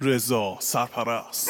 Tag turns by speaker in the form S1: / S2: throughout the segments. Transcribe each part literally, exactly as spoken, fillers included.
S1: رضا سرپرست.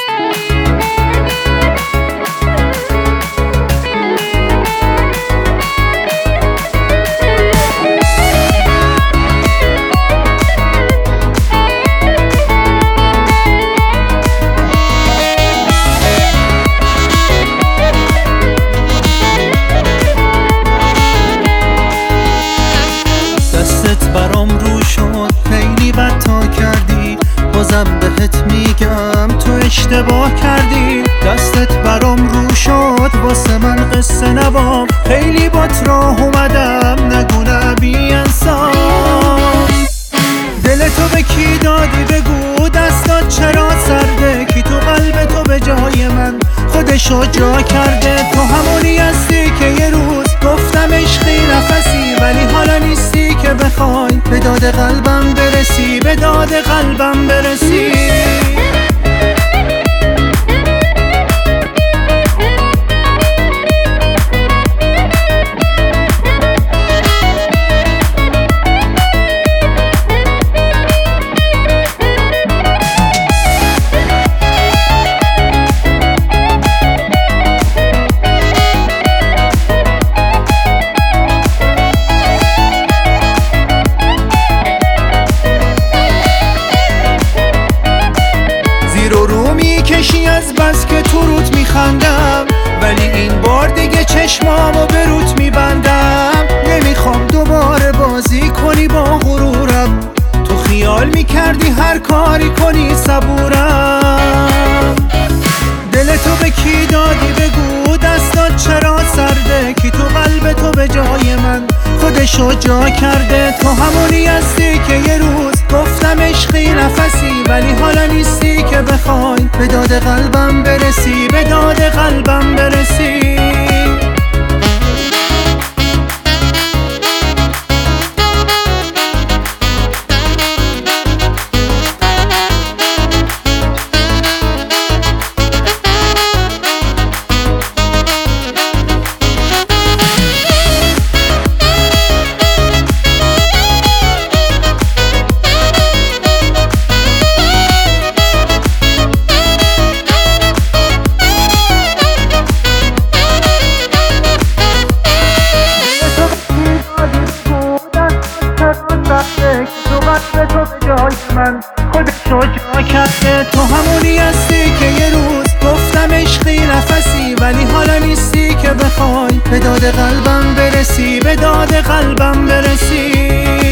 S2: دستت برام رو شد، خیلی بد تا کردی، بازم بهت میگم تو اشتباه کردی. دستت برام رو شد، واسه من قصه نباف، خیلی بات راه اومدم، نگو نبی انسان. دل تو به کی دادی بگو، دستات چرا سرده، کی تو قلب تو به جای من خودشو جا کرده. تو همونی هستی که یه روز گفتم عشقی نفسی، ولی حالا نیستی که بخوای به داد قلبم برسی، به داد قلبم برسی. کشی از بس که تو روت میخندم، ولی این بار دیگه چشمامو به روت میبندم. نمیخوام دوباره بازی کنی با غرورم، تو خیال میکردی هر کاری کنی صبورم. دل تو به کی دادی بگو، دستات چرا سرده، کی تو قلب تو به جای من خودشو جا کرده. تو همونی هستی که یه روز گفتم عشقی نفسی، ولی حالا نیستی که بخوای به داد قلبم برسی، به داد قلبم برسی. من خودشو جا کرده. تو همونی هستی که یه روز گفتم عشقی نفسی، ولی حالا نیستی که بخوای به داد قلبم برسی، به داد قلبم برسی.